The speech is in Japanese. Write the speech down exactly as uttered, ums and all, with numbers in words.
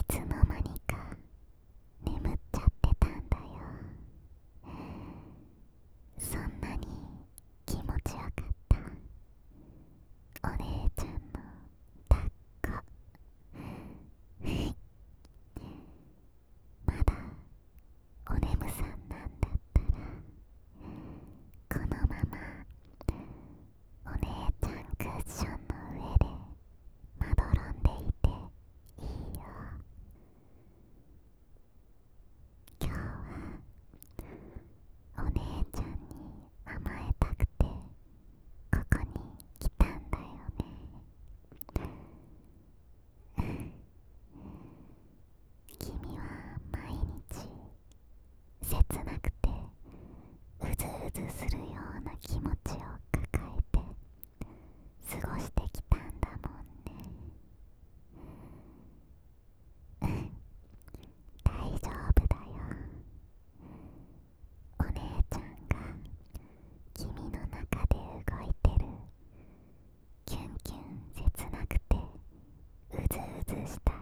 つの間にか眠っちゃってたんだよ。そんなに気持ちよかったお姉ちゃんの抱っこ。まだお眠さんなんだったらこのままお姉ちゃんクッションの上でまどろんでいていいよ。今日はお姉ちゃんに甘えたくてここに来たんだよね。君は毎日切なくてうずうずするような気持ちを抱えて過ごしてきたんだもんね。大丈夫だよ。お姉ちゃんが君の中で動いてるキュンキュン切なくてうずうずした